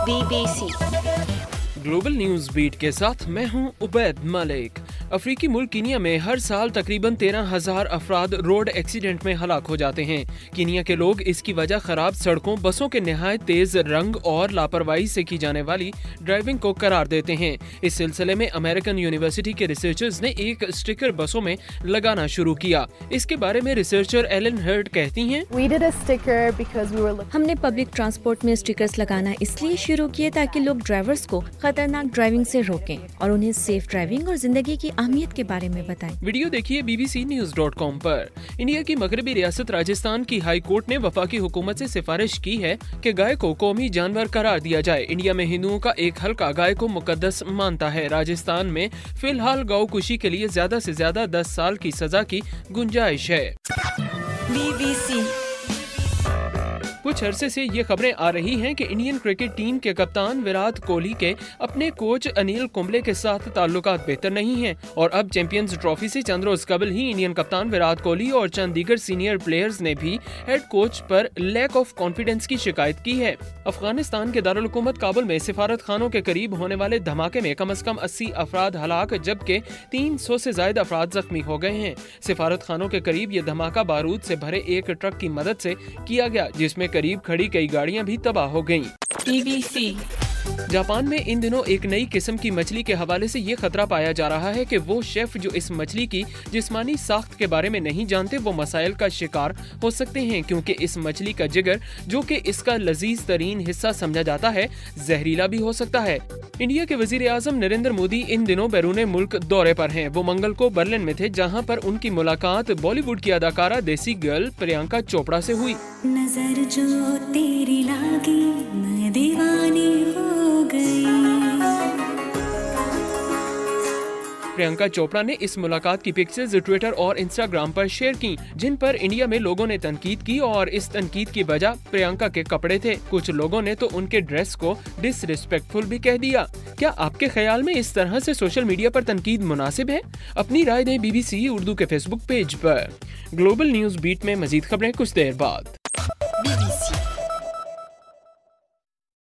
BBC global news beat के साथ मैं हूं उबैद मलिक। अफ्रीकी मुल्क कीनिया में हर साल तकरीबन 13,000 अफराद रोड एक्सीडेंट में हलाक हो जाते हैं। कीनिया के लोग इसकी वजह खराब सड़कों, बसों के निहायत तेज रंग और लापरवाही से की जाने वाली ड्राइविंग को करार देते हैं। इस सिलसिले में अमेरिकन यूनिवर्सिटी के रिसर्चर्स ने एक स्टिकर बसों में लगाना शुरू किया। इसके बारे में रिसर्चर एलन हर्ट कहती हैं, हमने पब्लिक ट्रांसपोर्ट में स्टिकर्स लगाना इसलिए शुरू किए ताकि लोग ड्राइवर्स को खतरनाक ड्राइविंग से रोकें और उन्हें सेफ ड्राइविंग और जिंदगी की अहमियत के बारे में बताएं। वीडियो देखिए bbcnews.com पर। इंडिया की मगरबी रियासत राजस्थान की हाई कोर्ट ने वफाकी हुकूमत से सिफारिश की है कि गाय को कौमी जानवर करार दिया जाए। इंडिया में हिंदुओं का एक हल्का गाय को मुकद्दस मानता है। राजस्थान में फिलहाल गौ कुशी के लिए ज्यादा से ज्यादा 10 साल की सजा की गुंजाइश है। BBC कुछ अरसे से ये खबरें आ रही हैं कि इंडियन क्रिकेट टीम के कप्तान विराट कोहली के अपने कोच अनिल कुंबले के साथ ताल्लुकात बेहतर नहीं हैं और अब चैंपियंस ट्रॉफी से चंद रोज कबल ही इंडियन कप्तान विराट कोहली और चंद दीगर सीनियर प्लेयर्स ने भी हेड कोच पर लैक ऑफ कॉन्फिडेंस की शिकायत की है। अफगानिस्तान के दारुल हुकूमत काबुल में सिफारत खानों के करीब होने वाले धमाके में कम से कम 80 अफराद हलाक जबकि 300 से ज्यादा अफराद जख्मी हो गए हैं। सिफारत खानों के करीब ये धमाका बारूद से भरे एक ट्रक की मदद से किया गया जिसमें करीब खड़ी कई गाड़ियां भी तबाह हो गईं। BBC जापान में इन दिनों एक नई किस्म की मछली के हवाले से ये खतरा पाया जा रहा है कि वो शेफ जो इस मछली की जिस्मानी साख्त के बारे में नहीं जानते वो मसाइल का शिकार हो सकते हैं, क्योंकि इस मछली का जिगर जो कि इसका लजीज तरीन हिस्सा समझा जाता है जहरीला भी हो सकता है। इंडिया के वजीर आजम नरेंद्र मोदी इन दिनों बैरून मुल्क दौरे पर हैं। वो मंगल को बर्लिन में थे जहां पर उनकी मुलाकात बॉलीवुड की अदाकारा देसी गर्ल प्रियंका चोपड़ा से हुई। नजर जो तेरी लागी मैं दीवानी हो गई। प्रियंका चोपड़ा ने इस मुलाकात की पिक्चर्स ट्विटर और इंस्टाग्राम पर शेयर की, जिन पर इंडिया में लोगों ने तनकीद की और इस तनकीद की वजह प्रियंका के कपड़े थे। कुछ लोगों ने तो उनके ड्रेस को डिसरिस्पेक्टफुल भी कह दिया। क्या आपके ख्याल में इस तरह से सोशल मीडिया पर तनकीद मुनासिब है? अपनी राय दें BBC उर्दू के फेसबुक पेज पर। ग्लोबल न्यूज बीट में मजीद खबरें कुछ देर बाद।